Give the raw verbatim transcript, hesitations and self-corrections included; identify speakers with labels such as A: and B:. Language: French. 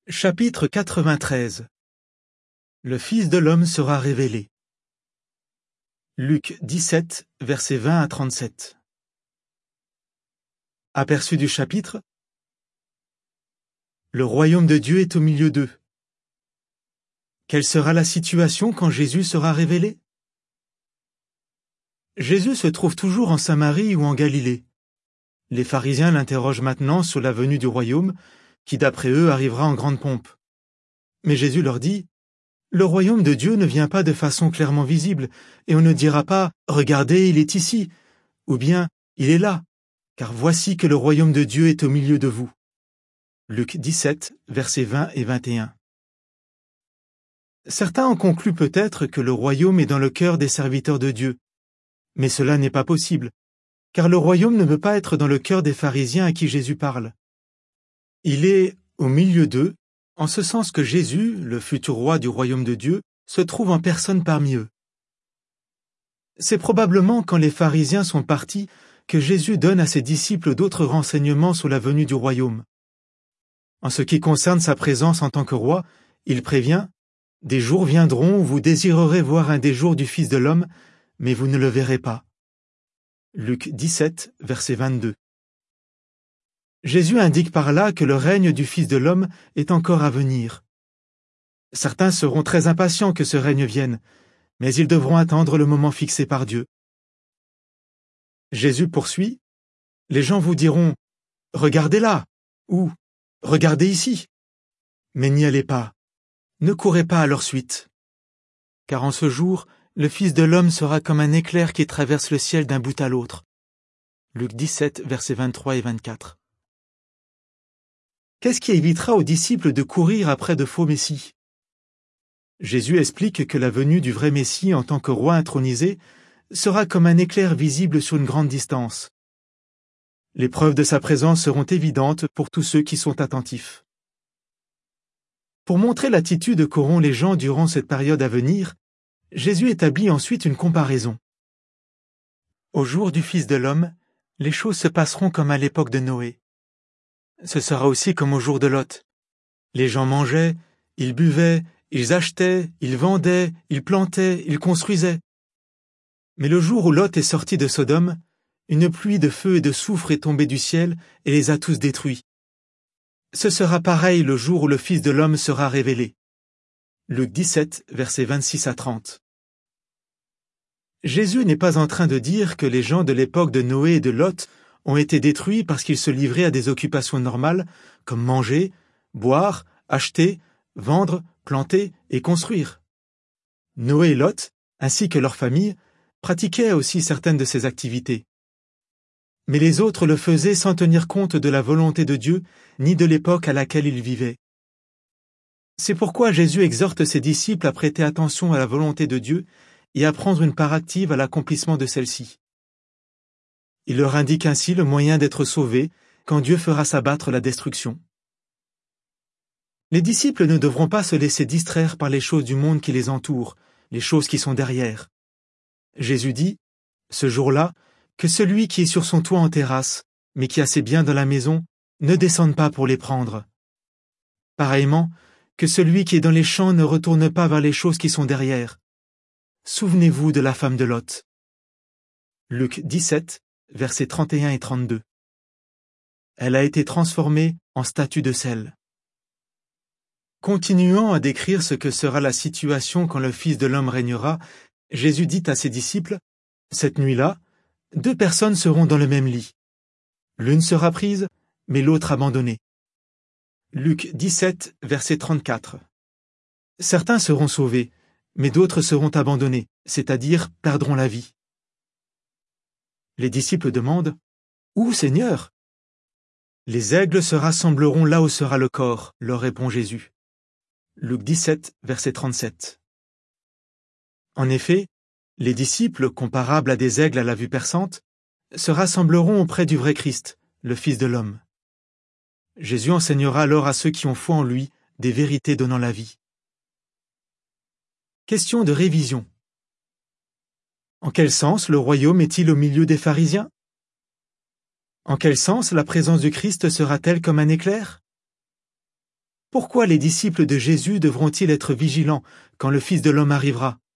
A: Chapitre quatre-vingt-treize. Le Fils de l'homme sera révélé. Luc dix-sept, versets vingt à trente-sept. Aperçu du chapitre. Le royaume de Dieu est au milieu d'eux. Quelle sera la situation quand Jésus sera révélé? Jésus se trouve toujours en Samarie ou en Galilée. Les pharisiens l'interrogent maintenant sur la venue du royaume, qui d'après eux arrivera en grande pompe. Mais Jésus leur dit, « Le royaume de Dieu ne vient pas de façon clairement visible, et on ne dira pas, « Regardez, il est ici », ou bien, « Il est là », car voici que le royaume de Dieu est au milieu de vous. » Luc dix-sept, versets vingt et vingt et un. Certains en concluent peut-être que le royaume est dans le cœur des serviteurs de Dieu. Mais cela n'est pas possible, car le royaume ne peut pas être dans le cœur des pharisiens à qui Jésus parle. Il est au milieu d'eux, en ce sens que Jésus, le futur roi du royaume de Dieu, se trouve en personne parmi eux. C'est probablement quand les pharisiens sont partis que Jésus donne à ses disciples d'autres renseignements sur la venue du royaume. En ce qui concerne sa présence en tant que roi, il prévient « Des jours viendront où vous désirerez voir un des jours du Fils de l'homme, mais vous ne le verrez pas. » Luc dix-sept, verset vingt-deux. Jésus indique par là que le règne du Fils de l'homme est encore à venir. Certains seront très impatients que ce règne vienne, mais ils devront attendre le moment fixé par Dieu. Jésus poursuit, « Les gens vous diront, « Regardez là » ou « Regardez ici ». Mais n'y allez pas, ne courez pas à leur suite. Car en ce jour, le Fils de l'homme sera comme un éclair qui traverse le ciel d'un bout à l'autre. Luc dix-sept, versets vingt-trois et vingt-quatre. Qu'est-ce qui évitera aux disciples de courir après de faux messies? Jésus explique que la venue du vrai Messie en tant que roi intronisé sera comme un éclair visible sur une grande distance. Les preuves de sa présence seront évidentes pour tous ceux qui sont attentifs. Pour montrer l'attitude qu'auront les gens durant cette période à venir, Jésus établit ensuite une comparaison. Au jour du Fils de l'homme, les choses se passeront comme à l'époque de Noé. Ce sera aussi comme au jour de Lot. Les gens mangeaient, ils buvaient, ils achetaient, ils vendaient, ils plantaient, ils construisaient. Mais le jour où Lot est sorti de Sodome, une pluie de feu et de soufre est tombée du ciel et les a tous détruits. Ce sera pareil le jour où le Fils de l'homme sera révélé. Luc dix-sept, versets vingt-six à trente. Jésus n'est pas en train de dire que les gens de l'époque de Noé et de Lot ont été détruits parce qu'ils se livraient à des occupations normales, comme manger, boire, acheter, vendre, planter et construire. Noé et Lot, ainsi que leurs familles, pratiquaient aussi certaines de ces activités. Mais les autres le faisaient sans tenir compte de la volonté de Dieu, ni de l'époque à laquelle ils vivaient. C'est pourquoi Jésus exhorte ses disciples à prêter attention à la volonté de Dieu et à prendre une part active à l'accomplissement de celle-ci. Il leur indique ainsi le moyen d'être sauvés quand Dieu fera s'abattre la destruction. Les disciples ne devront pas se laisser distraire par les choses du monde qui les entourent, les choses qui sont derrière. Jésus dit, ce jour-là, que celui qui est sur son toit en terrasse, mais qui a ses biens dans la maison, ne descende pas pour les prendre. Pareillement, que celui qui est dans les champs ne retourne pas vers les choses qui sont derrière. Souvenez-vous de la femme de Lot. Luc dix-sept, versets trente et un et trente-deux. Elle a été transformée en statue de sel. Continuant à décrire ce que sera la situation quand le Fils de l'homme régnera, Jésus dit à ses disciples, « Cette nuit-là, deux personnes seront dans le même lit. L'une sera prise, mais l'autre abandonnée. » Luc dix-sept, verset trente-quatre. Certains seront sauvés, mais d'autres seront abandonnés, c'est-à-dire perdront la vie. Les disciples demandent « Où, Seigneur ?» Les aigles se rassembleront là où sera le corps, leur répond Jésus. Luc dix-sept, verset trente-sept. En effet, les disciples, comparables à des aigles à la vue perçante, se rassembleront auprès du vrai Christ, le Fils de l'homme. Jésus enseignera alors à ceux qui ont foi en lui des vérités donnant la vie. Question de révision. En quel sens le royaume est-il au milieu des pharisiens? En quel sens la présence du Christ sera-t-elle comme un éclair? Pourquoi les disciples de Jésus devront-ils être vigilants quand le Fils de l'homme arrivera?